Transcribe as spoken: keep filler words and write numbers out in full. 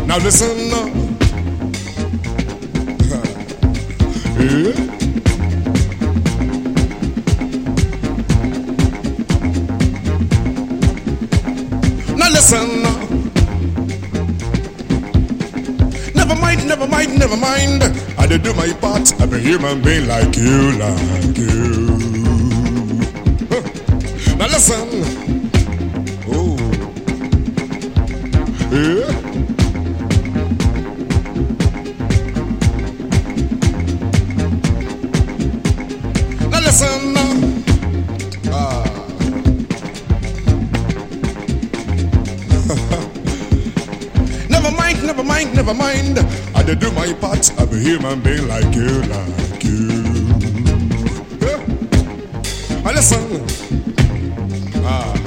Now listen. Yeah. Now listen. Never mind, never mind, never mind. I did do my part. I'm a human being like you, like you. Huh. Now listen. Oh. Yeah. Now listen. Ah. Never mind, never mind, never mind. I did do my part. I'm a human being like you, like you. Yeah. Now listen. Ah.